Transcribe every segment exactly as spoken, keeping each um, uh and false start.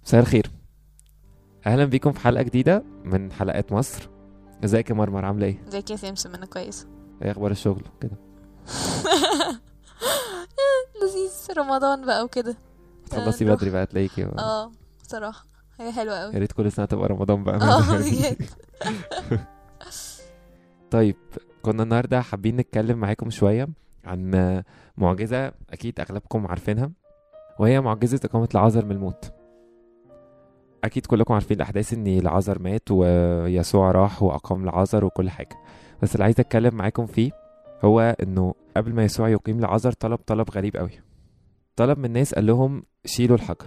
مساء الخير، اهلا بيكم في حلقه جديده من حلقات مصر. ازيك يا مرمر، عامله ايه؟ ازيك يا سمسم؟ انا كويسه. ايه اخبار الشغل كده؟ لذيذ، رمضان بقى وكده. تخلصي نروح. بدري بقى تلاقيكي. اه بصراحه هي حلوه قوي. يا ريت كل سنه تبقى رمضان بقى. اه بجد. طيب، كنا النهارده حابين نتكلم معاكم شويه عن معجزه اكيد اغلبكم عارفينها، وهي معجزه اقامه لعازر من الموت. اكيد كلكم عارفين الاحداث ان لعازر مات ويسوع راح واقام لعازر وكل حاجه، بس اللي عايز اتكلم معاكم فيه هو انه قبل ما يسوع يقيم لعازر طلب طلب غريب قوي. طلب من الناس، قال لهم شيلوا الحجر.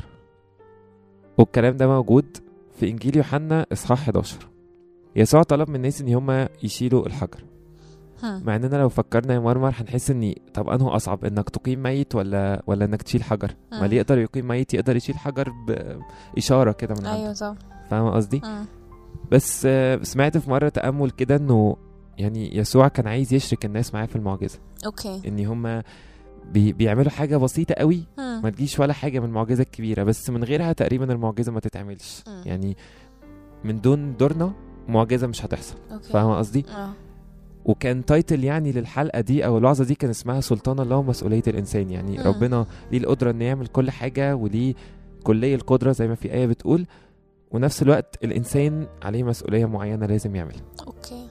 والكلام ده موجود في انجيل يوحنا اصحاح حداشر. يسوع طلب من الناس ان هم يشيلوا الحجر. مع اننا لو فكرنا يا مرمر هنحس ان طب انه اصعب، انك تقيم ميت ولا ولا انك تشيل حجر؟ ما اللي يقدر يقيم ميت يقدر يشيل حجر باشاره كده من عنده. ايوه صح، فاهمه قصدي؟ بس سمعت في مره تامل كده انه يعني يسوع كان عايز يشرك الناس معاه في المعجزه. اوكي. ان هم بي بيعملوا حاجه بسيطه قوي، مم. ما تجيش ولا حاجه من المعجزه الكبيره، بس من غيرها تقريبا المعجزه ما تتعملش. مم. يعني من دون دورنا معجزه مش هتحصل. فاهمه قصدي؟ اه وكان تايتل يعني للحلقه دي او الوعظه دي كان اسمها سلطان الله ومسؤوليه الانسان. يعني مم. ربنا ليه القدره انه يعمل كل حاجه، وليه كليه القدره زي ما في ايه بتقول، ونفس الوقت الانسان عليه مسؤوليه معينه لازم يعملها. اوكي.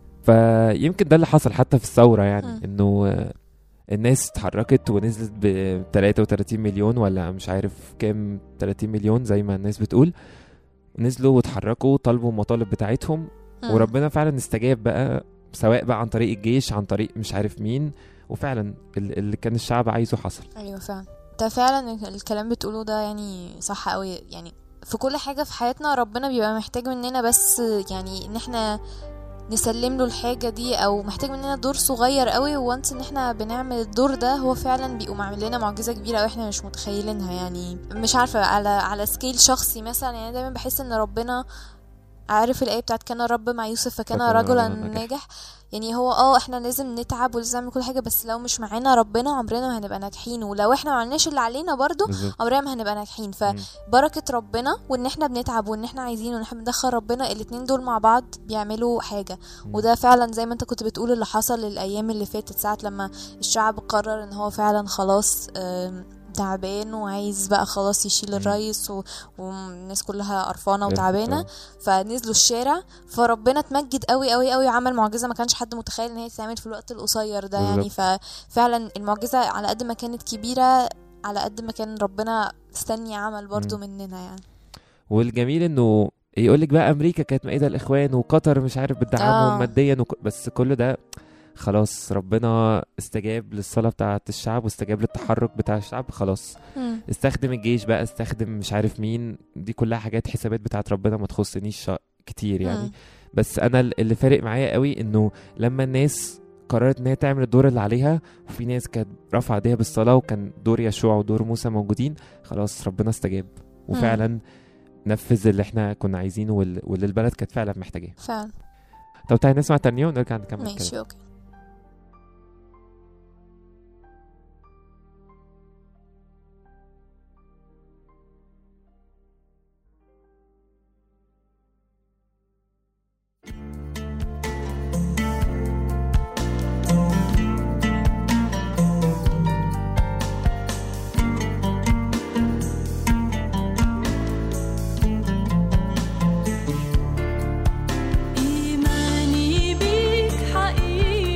فيمكن ده اللي حصل حتى في الثوره، يعني مم. انه الناس اتحركت ونزلت ب ثلاثة وثلاثين مليون ولا مش عارف كام، ثلاثين مليون زي ما الناس بتقول، نزلوا واتحركوا طلبوا المطالب بتاعتهم. مم. وربنا فعلا استجاب بقى، سواء بقى عن طريق الجيش، عن طريق مش عارف مين، وفعلا اللي كان الشعب عايزه حصل. ايوه فعلا، ده فعلا الكلام بتقوله ده يعني صح قوي. يعني في كل حاجه في حياتنا ربنا بيبقى محتاج مننا بس يعني ان احنا نسلم له الحاجه دي، او محتاج مننا دور صغير قوي، وانس ان احنا بنعمل الدور ده هو فعلا بيقوم عامل لنا معجزه كبيره قوي احنا مش متخيلينها. يعني مش عارفه على على سكيل شخصي مثلا، يعني دايما بحس ان ربنا عارف الآية بتاعت كان الرب مع يوسف فكان رجلا ناجح. يعني هو اه احنا لازم نتعب ولازم نعمل كل حاجة، بس لو مش معانا ربنا عمرنا ما هنبقى ناجحين، ولو احنا ما عملناش اللي علينا برضو عمرنا ما هنبقى ناجحين. فبركة ربنا وان احنا بنتعب وان احنا عايزين وان احنا بندخل ربنا، الاتنين دول مع بعض بيعملوا حاجة. وده فعلا زي ما انت كنت بتقول اللي حصل الايام اللي فاتت، ساعة لما الشعب قرر ان هو فعلا خلاص تعبان وعايز بقى خلاص يشيل الرئيس و... والناس كلها قرفانه وتعبانه، فنزلوا الشارع. فربنا اتمجد قوي قوي قوي وعمل معجزه ما كانش حد متخيل ان هي تتعمل في الوقت القصير ده. يعني ففعلا المعجزه على قد ما كانت كبيره على قد ما كان ربنا استني عمل برضو مننا يعني. والجميل انه يقولك بقى امريكا كانت مائده الاخوان وقطر مش عارف بتدعمهم آه. ماديا وك... بس كل ده خلاص ربنا استجاب للصلاة بتاعة الشعب واستجاب للتحرك بتاع الشعب. خلاص م. استخدم الجيش بقى، استخدم مش عارف مين، دي كلها حاجات حسابات بتاعة ربنا ما تخصنيش كتير يعني. م. بس انا اللي فارق معايا قوي انه لما الناس قررت ان هي تعمل الدور اللي عليها، وفي ناس كانت رافعه ايديها بالصلاة وكان دور يشوع ودور موسى موجودين، خلاص ربنا استجاب وفعلا م. نفذ اللي احنا كنا عايزينه واللي البلد كانت فعلا محتاجاه فعلا. طب تعالي نسمع تانية ونرجع نكمل. ماشي اوكي. إيماني بيك حقيقي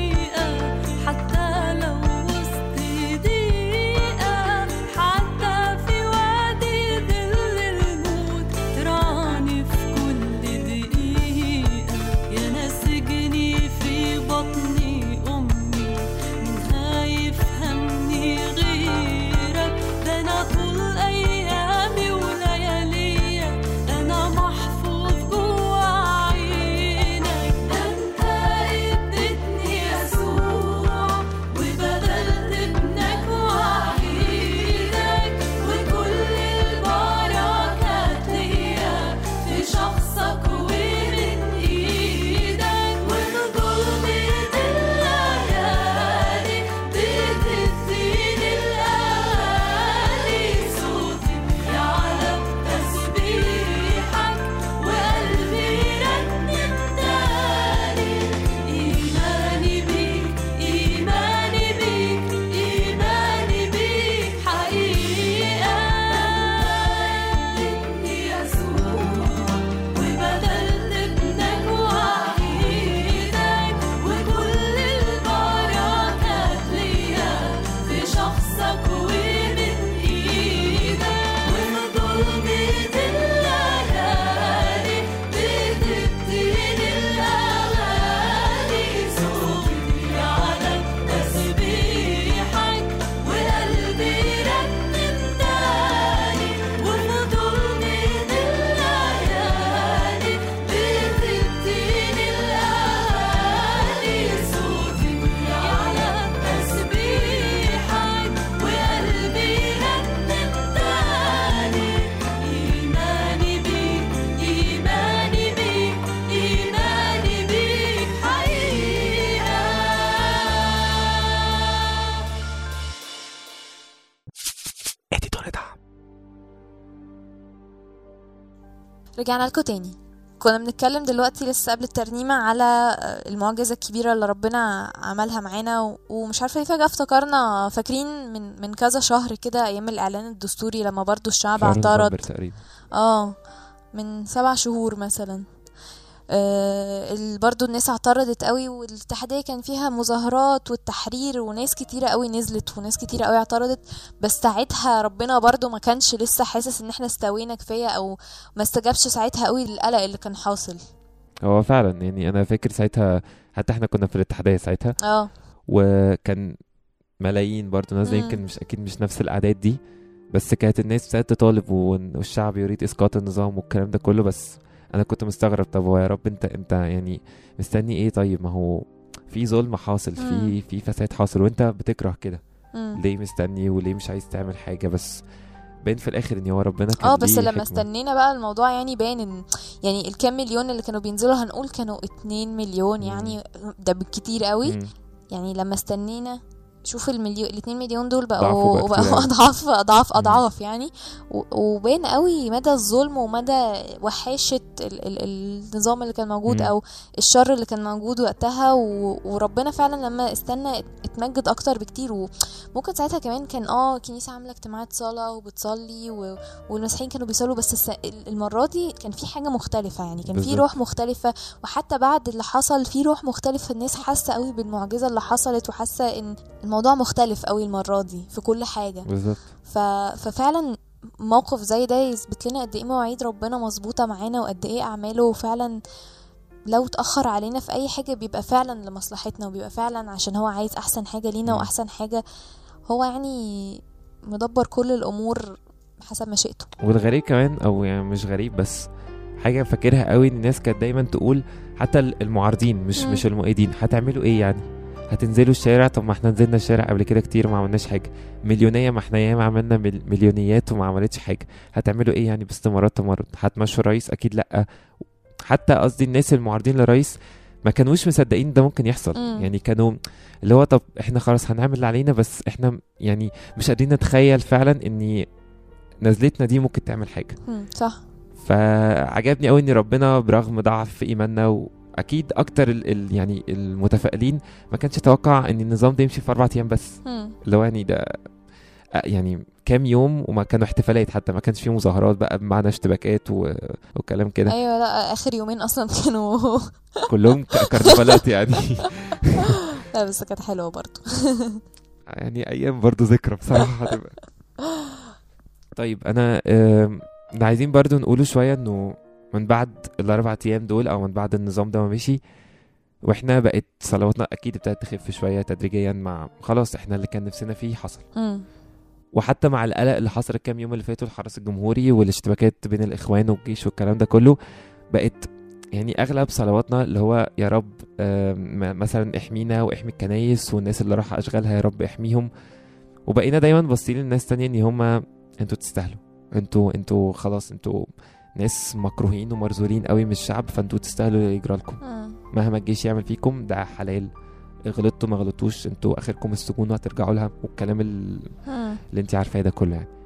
رجعنا لكم تاني. كنا بنتكلم دلوقتي لسه قبل الترنيمة على المعجزة الكبيرة اللي ربنا عملها معانا، ومش عارفة ليه فجأة افتكرنا، فاكرين من من كذا شهر كده ايام الاعلان الدستوري لما برضو الشعب اعترض. اه من سبع شهور مثلا. آه برضو الناس اعترضت قوي، والاتحادية كان فيها مظاهرات والتحرير وناس كتيرة قوي نزلت وناس كتيرة قوي اعترضت. بس ساعتها ربنا برضو ما كانش لسه حاسس ان احنا استوينا كفاية، او ما استجابش ساعتها قوي للقلق اللي كان حاصل. هو فعلا يعني انا فاكر ساعتها حتى احنا كنا في الاتحادية ساعتها، اه وكان ملايين برضو ناس، يمكن مش اكيد مش نفس الاعداد دي، بس كانت الناس ابتدت تطالب والشعب يريد اسقاط النظام والكلام ده كله. بس انا كنت مستغرب، طب هو يا رب انت انت يعني مستني ايه؟ طيب ما هو في ظلم حاصل، في في فساد حاصل، وانت بتكره كده، ليه مستني وليه مش عايز تعمل حاجه؟ بس باين في الاخر ان هو ربنا كان اه بس ليه لما حكمة. استنينا بقى الموضوع يعني باين ان يعني الكام مليون اللي كانوا بينزلوا هنقول كانوا اتنين مليون، يعني ده بالكتير قوي. مم. يعني لما استنينا شوف المليون الاتنين مليون دول بقوا بقوا اضعاف اضعاف اضعاف يعني. وبين قوي مدى الظلم ومدى وحاشة ال ال النظام اللي كان موجود، او الشر اللي كان موجود وقتها. وربنا فعلا لما استنى اتمجد اكتر بكتير. وممكن ساعتها كمان كان اه كنيسة عاملة اجتماعات صلاة وبتصلي والمسيحيين كانوا بيصلوا، بس المرة دي كان في حاجة مختلفة، يعني كان في روح مختلفة. وحتى بعد اللي حصل في روح مختلفة، الناس حاسة قوي بالمعجزة اللي حصلت، وحاسة ان الموضوع مختلف قوي المرة دي في كل حاجة بالظبط. ف... ففعلا موقف زي ده يثبت لنا قد ايه مواعيد ربنا مظبوطة معانا، وقد ايه اعماله فعلا لو تأخر علينا في اي حاجة بيبقى فعلا لمصلحتنا، وبيبقى فعلا عشان هو عايز احسن حاجة لينا. واحسن حاجة هو يعني مدبر كل الامور حسب مشيئته. والغريب كمان، او يعني مش غريب بس حاجة فاكرها قوي، الناس كانت دايما تقول حتى المعارضين مش م. مش المؤيدين، هتعملوا ايه يعني؟ هتنزلوا الشارع؟ طب ما احنا نزلنا الشارع قبل كده كتير وما عملناش حاجة. مليونية، ما احنا ياما عملنا مليونيات وما عملتش حاجة. هتعملوا ايه يعني باستمرار تمرد؟ هتمشوا الرئيس؟ اكيد لا. حتى قصدي الناس المعارضين للرئيس ما كانوش مصدقين ده ممكن يحصل. م. يعني كانوا اللي هو طب احنا خلاص هنعمل اللي علينا، بس احنا يعني مش قادرين نتخيل فعلا ان نزلتنا دي ممكن تعمل حاجة. م. صح. فعجبني قوي ان ربنا برغم ضعف في ايماننا، و اكيد اكتر ال ال يعني المتفائلين ما كانش يتوقع ان النظام ده يمشي في اربع ايام بس. اللي هو يعني ده يعني كام يوم، وما كانوا احتفالات، حتى ما كانش فيه مظاهرات بقى بمعنى اشتباكات وكلام كده. ايوه لا اخر يومين اصلا كانوا كلهم كرنفالات يعني. لا بس كانت حلوه برضو. يعني ايام برضو ذكرى بصراحه هتبقى. طيب انا عايزين برضو نقوله شويه انه من بعد الاربع ايام دول، او من بعد النظام ده ما مشي، واحنا بقت صلواتنا اكيد ابتدت تخف شويه تدريجيا، مع خلاص احنا اللي كان نفسنا فيه حصل. م. وحتى مع القلق اللي حصل الكام يوم اللي فاتوا، الحرس الجمهوري والاشتباكات بين الاخوان والجيش والكلام ده كله، بقت يعني اغلب صلواتنا اللي هو يا رب مثلا احمينا واحمي الكنايس والناس اللي راح اشغالها، يا رب احميهم. وبقينا دايما باصين للناس تانية ان هم انتوا تستاهلوا، انتوا انتوا خلاص انتوا ناس مكروهين ومرزولين قوي من الشعب، فانتوا تستاهلوا يجرى لكم. مهما الجيش يعمل فيكم ده حلال، غلطتوا ما غلطوش انتوا اخركم السجون وهترجعوا لها، والكلام اللي انت عارفاه ده كله يعني.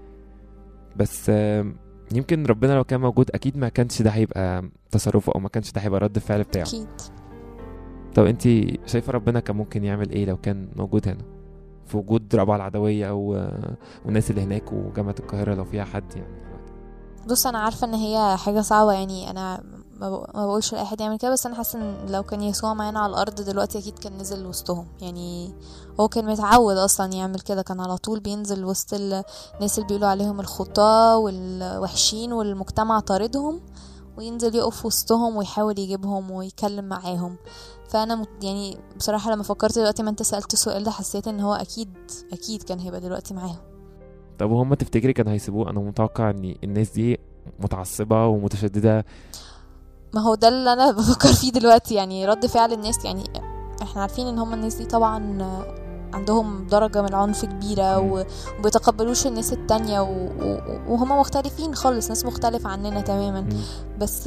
بس يمكن ربنا لو كان موجود اكيد ما كانش ده هيبقى تصرفه، او ما كانش ده هيبقى رد الفعل بتاعه اكيد. طب انت شايفه ربنا كان ممكن يعمل ايه لو كان موجود هنا في وجود ربع العدويه او والناس اللي هناك وجامعه القاهره لو فيها حد يعني؟ بص انا عارفه ان هي حاجه صعبه، يعني انا ما بقولش لاي حد يعمل كده، بس انا حاسه ان لو كان يسوع معانا على الارض دلوقتي اكيد كان نزل وسطهم. يعني هو كان متعود اصلا يعمل كده، كان على طول بينزل وسط الناس اللي بيقولوا عليهم الخطاة والوحشين والمجتمع طاردهم، وينزل يقف وسطهم ويحاول يجيبهم ويكلم معاهم. فانا يعني بصراحه لما فكرت دلوقتي ما انت سالت السؤال ده، حسيت ان هو اكيد اكيد كان هيبقى دلوقتي معاهم. طب وهم تفتكري كانوا هيسيبوه؟ انا متوقع ان الناس دي متعصبه ومتشدده. ما هو ده اللي انا بفكر فيه دلوقتي، يعني رد فعل الناس. يعني احنا عارفين ان هم الناس دي طبعا عندهم درجة من العنف كبيرة، وبيتقبلوش الناس التانية، وهم مختلفين خالص، ناس مختلفة عننا تماما. بس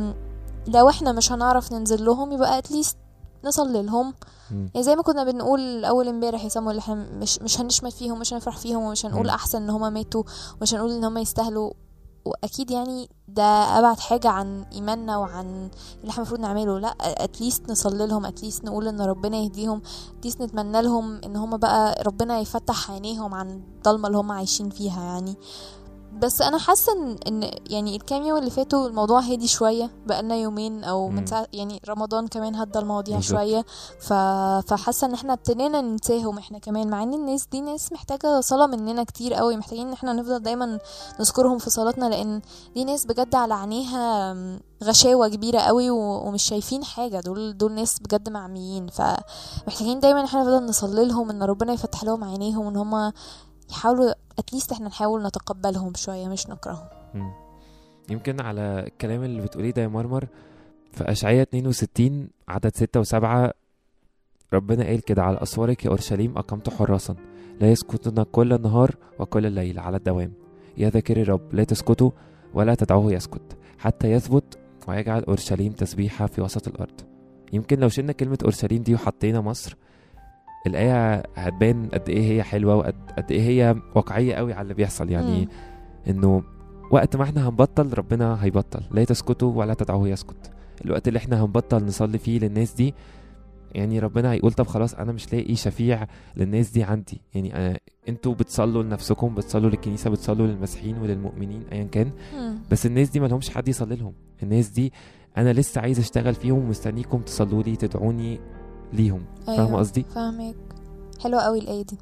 لو احنا مش هنعرف ننزل لهم يبقى اتليست نصلي لهم. يعني زي ما كنا بنقول اول امبارح يا سامو، اللي احنا مش مش هنشمت فيهم، مش هنفرح فيهم، ومش هنقول احسن ان هم ماتوا، ومش هنقول ان هم يستاهلوا واكيد يعني ده ابعد حاجه عن ايماننا وعن اللي احنا المفروض نعمله. لا اتليست نصلي لهم، اتليست نقول ان ربنا يهديهم، اتليست نتمنى لهم ان هم بقى ربنا يفتح عينيهم عن الضلمه اللي هم عايشين فيها يعني. بس انا حاسه ان إن يعني الكام يوم اللي فاتوا الموضوع هادي شويه، بقالنا يومين او من ساعه يعني رمضان كمان هدى المواضيع بالظبط. شويه. ف... فحاسه ان احنا ابتدينا ننساهم احنا كمان، مع ان الناس دي ناس محتاجه صلاه مننا كتير قوي، محتاجين ان احنا نفضل دايما نذكرهم في صلاتنا، لان دي ناس بجد على عينيها غشاوه كبيره قوي و... ومش شايفين حاجه. دول دول ناس بجد معميين، فمحتاجين دايما احنا نفضل نصلي لهم ان ربنا يفتح لهم عينيهم، ان هم يحاولوا اتليست احنا نحاول نتقبلهم شوية مش نكرههم. مم. يمكن على الكلام اللي بتقوليه ده يا مرمر، في أشعياء اتنين وستين عدد ستة وسبعة ربنا قال كده: على أسوارك يا أورشليم أقمت حراسا لا يسكتون كل النهار وكل الليل على الدوام، يا ذاكري الرب لا تسكتوا ولا تدعوه يسكت حتى يثبت ويجعل أورشليم تسبيحة في وسط الأرض. يمكن لو شلنا كلمة أورشليم دي وحطينا مصر، الآية هتبان قد إيه هي حلوة وقد قد إيه هي واقعية قوي على اللي بيحصل يعني. مم. إنه وقت ما إحنا هنبطل ربنا هيبطل، لا تسكتوا ولا تدعوه يسكت. الوقت اللي إحنا هنبطل نصلي فيه للناس دي، يعني ربنا هيقول طب خلاص أنا مش لاقي شفيع للناس دي عندي. يعني أنا أنتوا بتصلوا لنفسكم، بتصلوا للكنيسة، بتصلوا للمسيحيين وللمؤمنين أيا كان، مم. بس الناس دي ملهمش حد يصلي لهم. الناس دي أنا لسه عايز أشتغل فيهم ومستنيكم تصلوا لي تدعوني ليهم. أيوة. فاهمة قصدي؟ فاهمك. حلوة قوي الآية دي.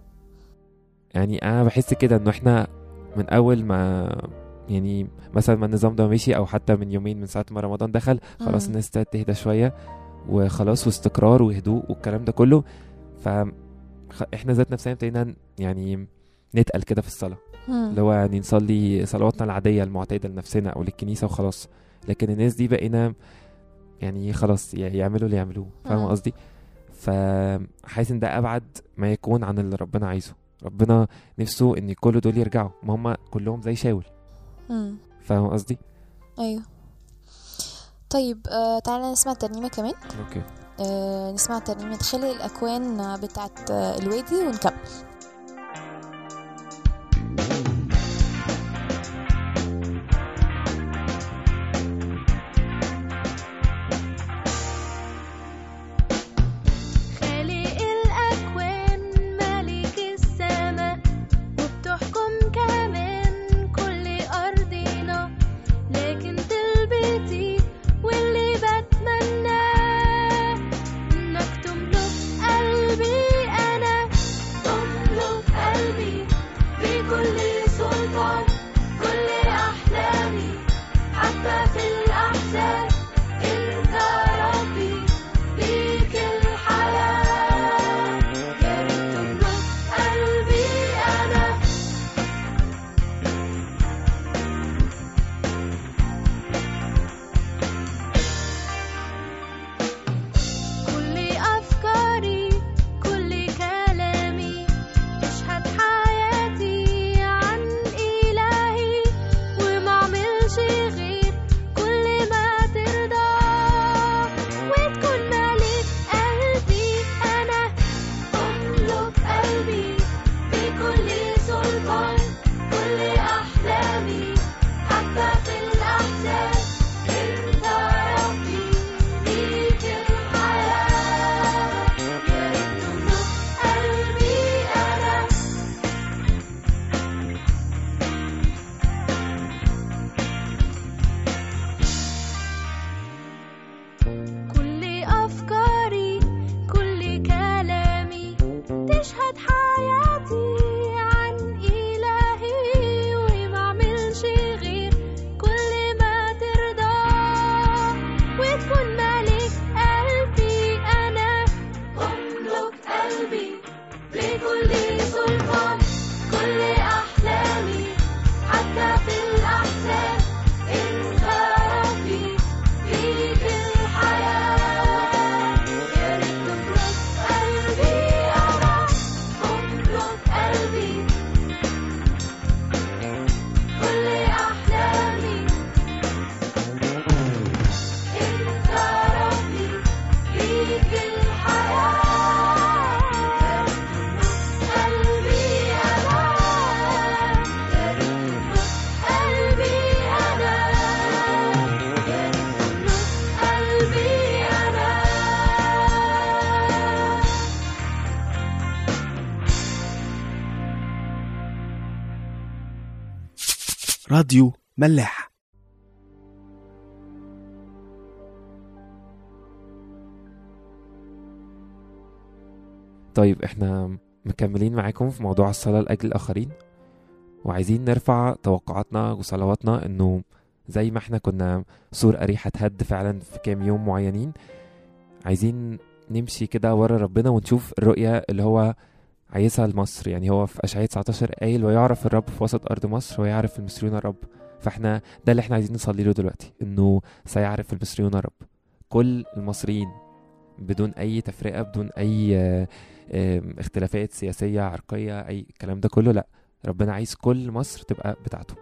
يعني انا بحس كده انه احنا من اول ما يعني مثلا ما النظام ده ماشي، او حتى من يومين من ساعه ما رمضان دخل، خلاص مم. الناس ابتدت تهدى شويه وخلاص، واستقرار وهدوء والكلام ده كله. ف احنا ذات نفسنا ابتدينا يعني نتقل كده في الصلاه، مم. اللي هو يعني نصلي صلواتنا العاديه المعتاده لنفسنا او للكنيسه وخلاص. لكن الناس دي بقينا يعني خلاص يعملوا اللي يعملوه. فاهمه مم. قصدي؟ فحاسس ان ده ابعد ما يكون عن اللي ربنا عايزه. ربنا نفسه ان كل دول يرجعوا، ما هم كلهم زي شاول. مم. فاهم قصدي؟ أيوة. طيب آه تعالى نسمع ترنيمة كمان. اوكي. آه نسمع ترنيمة خلق الأكوان بتاعت آه الوادي ونكمل. قلبي أنا راديو ملاح. طيب احنا مكملين معاكم في موضوع الصلاة لأجل الآخرين، وعايزين نرفع توقعاتنا وصلواتنا انه زي ما احنا كنا سور أريحة هد فعلا في كام يوم معينين، عايزين نمشي كده ورا ربنا ونشوف الرؤية اللي هو عايزها لمصر. يعني هو في أشعياء تسعة عشر قايل ويعرف الرب في وسط أرض مصر ويعرف المصريون الرب. فاحنا ده اللي احنا عايزين نصلي له دلوقتي، انه سيعرف المصريون الرب. كل المصريين بدون اي تفرقة، بدون اي اه اه اختلافات سياسية عرقية اي الكلام ده كله، لا، ربنا عايز كل مصر تبقى بتاعته.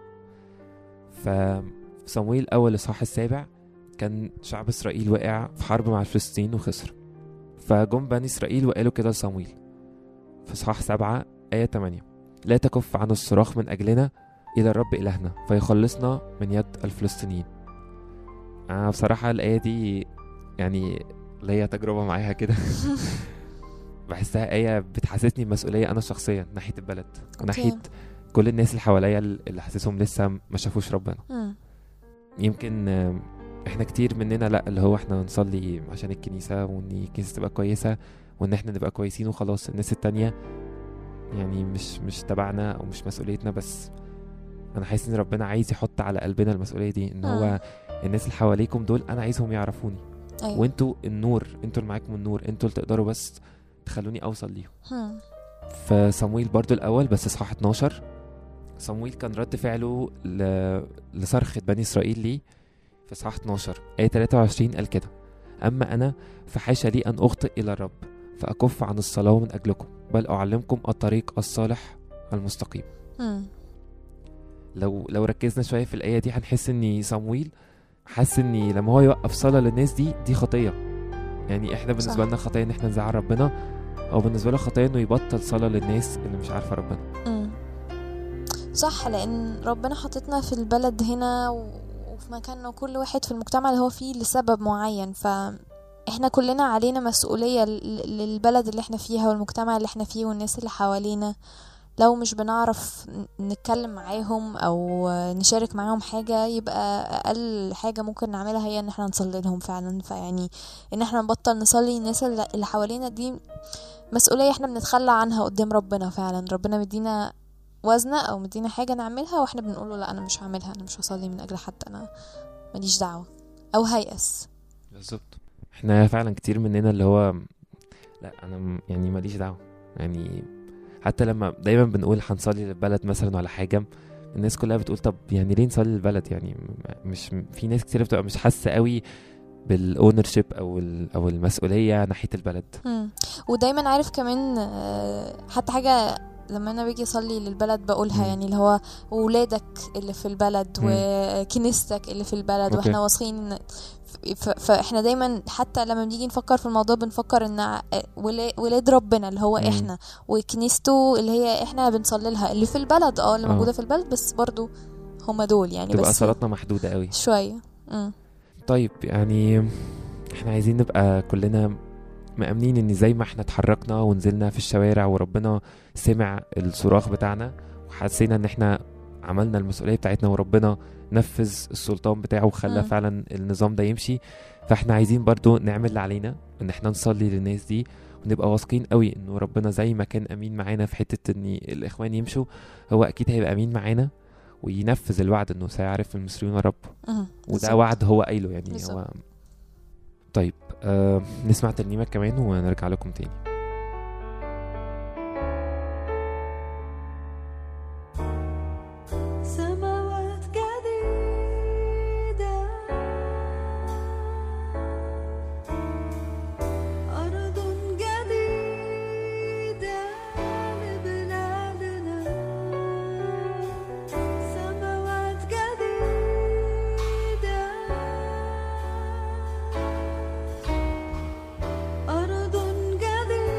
ففي صمويل اول اصحاح السابع كان شعب اسرائيل وقع في حرب مع الفلسطين وخسر، فجم بني اسرائيل وقالوا كده لصمويل في اصحاح سبعة آية ثمانية: لا تكف عن الصراخ من أجلنا إلى الرب إلهنا فيخلصنا من يد الفلسطينيين. أنا بصراحة الآية دي يعني ليا تجربة معاها كده بحسها آية بتحسسني بمسؤولية أنا شخصيا ناحية البلد وناحية كل الناس اللي حواليا اللي حاسسهم لسه ما شافوش ربنا. يمكن احنا كتير مننا لا اللي هو احنا نصلي عشان الكنيسة وان الكنيسة تبقى كويسة وان احنا نبقى كويسين وخلاص، الناس التانية يعني مش مش تبعنا او مش مسؤوليتنا. بس انا حاسس ان ربنا عايز يحط على قلبنا المسؤولية دي، ان هو الناس اللي حواليكم دول انا عايزهم يعرفوني. أيوة. وانتوا النور، انتوا اللي معاكم النور، انتوا اللي تقدروا بس تخلوني اوصل ليهم. فصمويل برضو الاول بس اصحاح اتناشر، صمويل كان رد فعله ل... لصرخة بني اسرائيل ليه في اصحاح اتناشر آية ثلاثة وعشرين قال كده: اما انا فحاشا لي ان اخطئ الى الرب فاكف عن الصلاة من اجلكم بل اعلمكم الطريق الصالح المستقيم. م. لو لو ركزنا شوية في الآية دي هنحس ان صمويل حس ان لما هو يوقف صلاة للناس دي دي خطية. يعني احنا بالنسبة لنا خطية ان احنا نزعل ربنا، او بالنسبة له خطية انه يبطل صلاة للناس اللي مش عارفة ربنا. م. صح، لان ربنا حطتنا في البلد هنا وفي مكاننا، وكل واحد في المجتمع اللي هو فيه لسبب معين، فاحنا كلنا علينا مسؤولية للبلد اللي احنا فيها والمجتمع اللي احنا فيه والناس اللي حوالينا. لو مش بنعرف نتكلم معاهم او نشارك معاهم حاجة، يبقى اقل حاجة ممكن نعملها هي ان احنا نصلي لهم فعلا. فيعني ان احنا نبطل نصلي الناس اللي حوالينا دي مسؤولية احنا بنتخلى عنها قدام ربنا. فعلا ربنا مدينا وزنة او مدينا حاجة نعملها واحنا بنقوله لا انا مش هعملها، انا مش هصلي من اجل حد، انا ماليش دعوة او هيأس. بالظبط، احنا فعلا كتير مننا اللي هو لا انا يعني ماليش دعوة. يعني حتى لما دايما بنقول هنصلي للبلد مثلا ولا حاجة، الناس كلها بتقول طب يعني ليه نصلي للبلد؟ يعني مش في ناس كتير بتبقى مش حاسة قوي بالاونرشيب او او المسؤولية ناحية البلد. م. ودايما عارف كمان حتى حاجة لما انا باجي اصلي للبلد بقولها، م. يعني اللي هو ولادك اللي في البلد م. وكنيستك اللي في البلد. أوكي. واحنا واثقين، فاحنا دايما حتى لما بنيجي نفكر في الموضوع بنفكر ان ولاد ربنا اللي هو م. احنا، وكنيسته اللي هي احنا بنصلي لها اللي في البلد اه اللي موجوده في البلد، بس برضو هم دول يعني تبقى بس صلاتنا محدوده قوي شويه. م. طيب يعني احنا عايزين نبقى كلنا مأمنين ان زي ما احنا اتحركنا ونزلنا في الشوارع وربنا سمع الصراخ بتاعنا وحسينا ان احنا عملنا المسؤولية بتاعتنا وربنا نفذ السلطان بتاعه وخلى فعلا النظام ده يمشي، فاحنا عايزين برضو نعمل اللي علينا ان احنا نصلي للناس دي ونبقى واثقين قوي انه ربنا زي ما كان امين معانا في حتة ان الاخوان يمشوا، هو اكيد هيبقى امين معانا وينفذ الوعد انه سيعرف المصريون رب. وده وعد هو قايله يعني بالزبط. هو طيب آه نسمع ترنيمة كمان ونرجع لكم تاني. سماوات جديدة، أرض جديدة لبلادنا، سماوات جديدة، أرض جديدة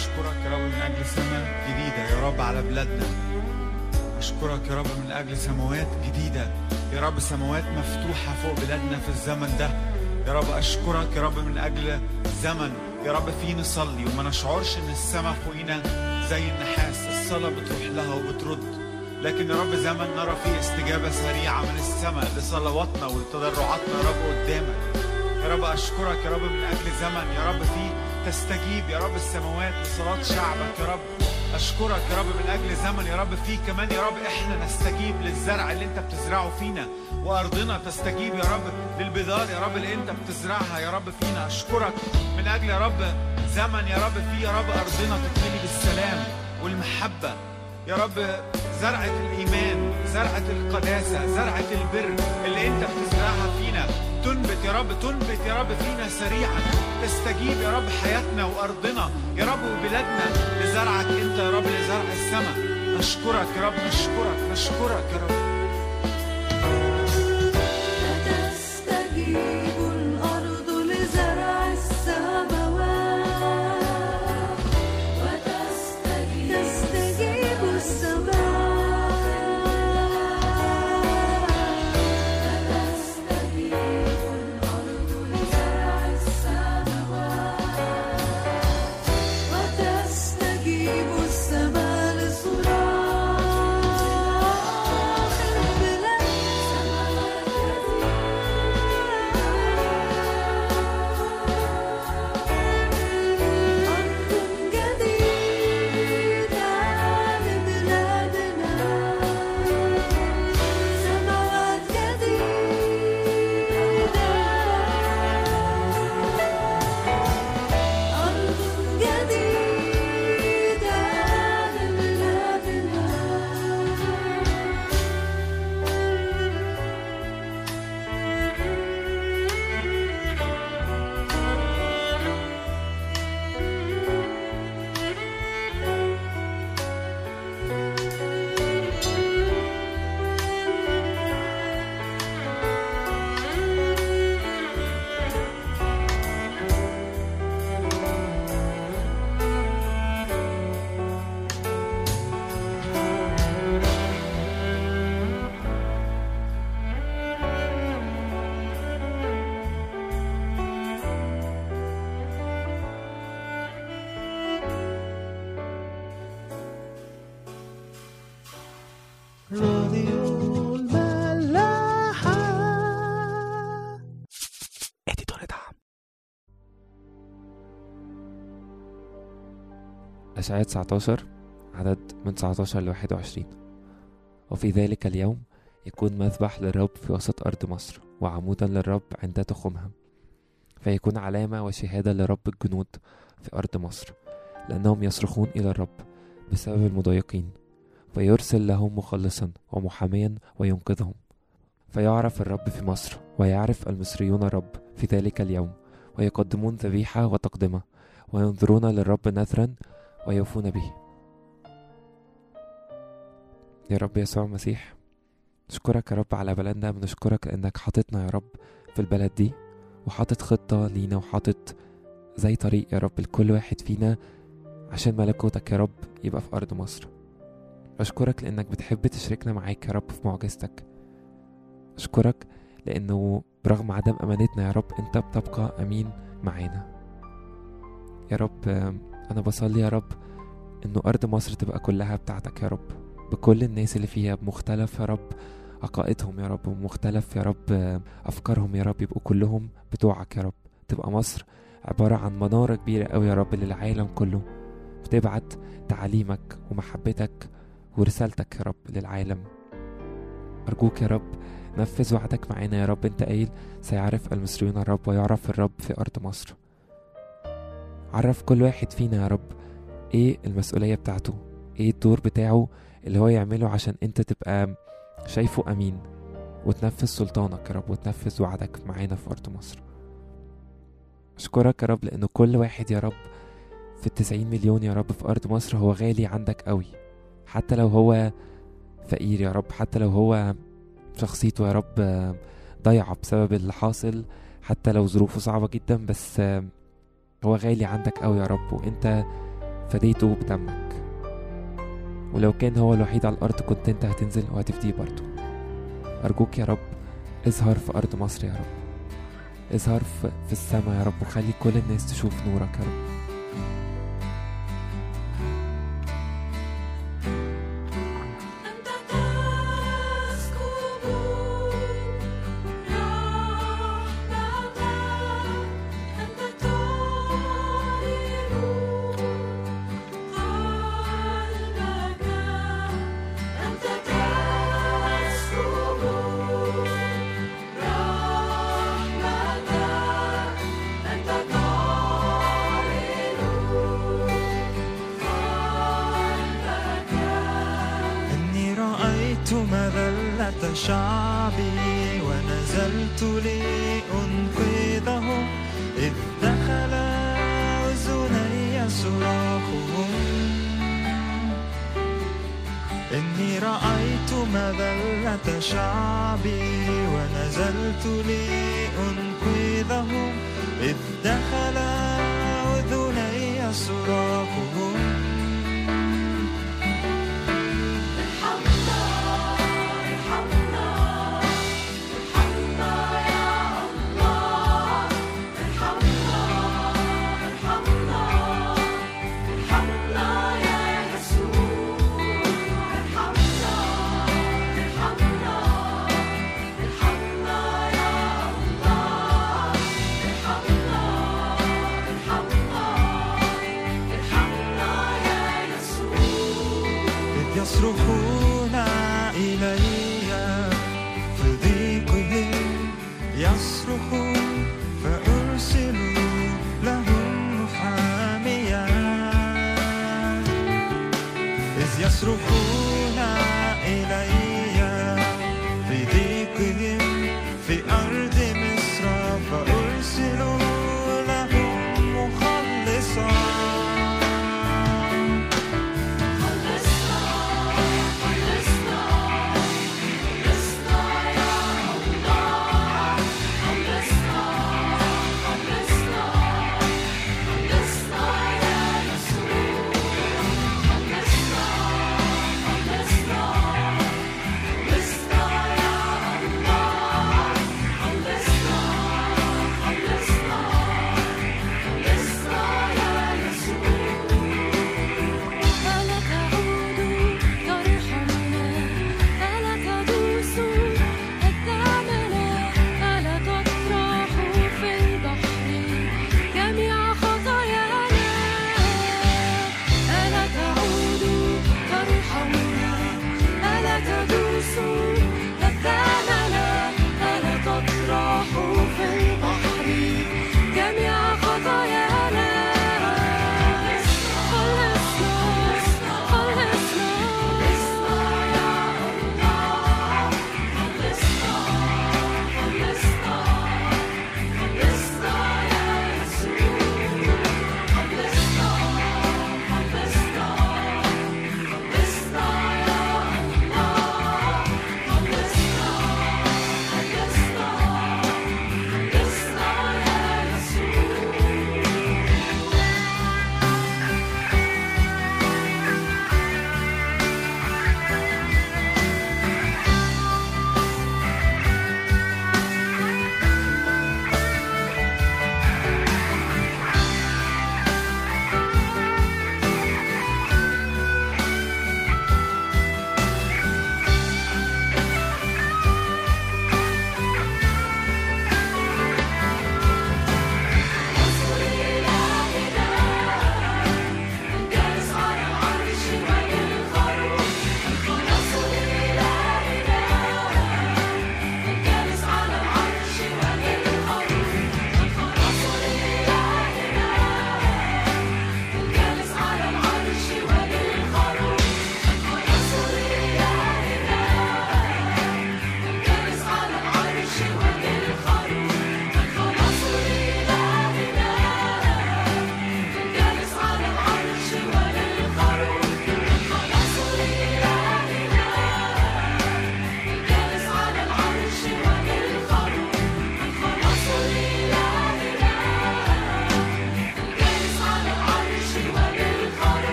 أشكرك يا رب من أجل سماء جديدة يا رب على بلادنا. أشكرك يا رب من أجل سماوات جديدة يا رب، سماوات مفتوحة فوق بلادنا في الزمن ده يا رب. أشكرك يا رب من أجل زمن يا رب فيه نصلي وما نشعرش إن السماء فوقينا زي النحاس، الصلاة بتروح لها وبترد، لكن يا رب زمن نرى فيه استجابة سريعة من السماء لصلواتنا ولتضرعاتنا يا رب قدامك يا رب. أشكرك يا رب من أجل زمن يا رب فيه تستجيب يا رب السماوات لصلاة شعبك يا رب. أشكرك يا رب من أجل زمن يا رب فيه كمان يا رب إحنا نستجيب للزرع اللي أنت بتزرعه فينا، وأرضنا تستجيب يا رب للبذار يا رب اللي أنت بتزرعها يا رب فينا. أشكرك من أجل يا رب زمن يا رب فيه يا رب أرضنا تتملي بالسلام والمحبة يا رب، زرعة الإيمان، زرعة القداسة، زرعة البر اللي أنت بتزرعها فينا تنبت يا رب، تنبت يا رب فينا سريعا، تستجيب يا رب حياتنا وأرضنا يا رب وبلادنا لزرعك أنت يا رب، لزرع السماء. نشكرك يا رب، نشكرك نشكرك يا رب. تستجيب الأرض لزرع السماوات، وتستجيب تستجيب السماء، تستجيب الأرض لزرع السماوات، وتستجيب السماء لصراخ البلاد. أرض جديدة لبلادنا، سماوات جديدة، أرض جديدة لبلادنا. راديو الملاحة. اديتور دعم. أشعياء تسعتاشر عدد من تسعتاشر ل واحد وعشرين. وفي ذلك اليوم يكون مذبح للرب في وسط أرض مصر، وعمودا للرب عند تخمها، فيكون علامة وشهادة لرب الجنود في أرض مصر، لأنهم يصرخون إلى الرب بسبب المضايقين، فيرسل لهم مخلصا ومحاميا وينقذهم. فيعرف الرب في مصر، ويعرف المصريون الرب في ذلك اليوم، ويقدمون ذبيحة وتقدمة، وينظرون للرب نذرا ويوفون به. يا رب يسوع المسيح، نشكرك يا رب على بلدنا، بنشكرك لأنك حاططنا يا رب في البلد دي، وحاطط خطة لينا، وحاطط زي طريق يا رب لكل واحد فينا عشان ملكوتك يا رب يبقى في أرض مصر. أشكرك لأنك بتحب تشاركنا معاك يا رب في معجزتك. أشكرك لأنه برغم عدم أمانتنا يا رب أنت بتبقى أمين معانا يا رب. أنا بصلي يا رب إنه أرض مصر تبقى كلها بتاعتك يا رب، بكل الناس اللي فيها، بمختلف يا رب عقائدهم يا رب، ومختلف يا رب أفكارهم يا رب، يبقوا كلهم بتوعك يا رب. تبقى مصر عبارة عن منارة كبيرة قوي يا رب للعالم كله، بتبعت تعاليمك ومحبتك ورسالتك يا رب للعالم. أرجوك يا رب نفذ وعدك معانا يا رب. انت قايل سيعرف المصريون الرب ويعرف الرب في أرض مصر. عرف كل واحد فينا يا رب ايه المسؤولية بتاعته، ايه الدور بتاعه اللي هو يعمله عشان انت تبقى شايفه أمين، وتنفذ سلطانك يا رب، وتنفذ وعدك معانا في أرض مصر. أشكرك يا رب لأنه كل واحد يا رب في التسعين مليون يا رب في أرض مصر هو غالي عندك قوي، حتى لو هو فقير يا رب، حتى لو هو شخصيته يا رب ضيعة بسبب اللي حاصل، حتى لو ظروفه صعبة جدا، بس هو غالي عندك قوي يا رب. وانت فديته بدمك، ولو كان هو الوحيد على الأرض كنت انت هتنزل وهتفديه برضه. أرجوك يا رب اظهر في أرض مصر يا رب، اظهر في السماء يا رب، وخلي كل الناس تشوف نورك يا رب. مذلة شعبي ونزلت لأنقذهم، إذ دخل أذني صراخهم. إني رأيت مذلة شعبي ونزلت لأنقذهم، إذ دخل أذني صراخهم. يصرخون إلي في ضيقهم، يصرخون فأرسل لهم محاميا. إذ يصرخون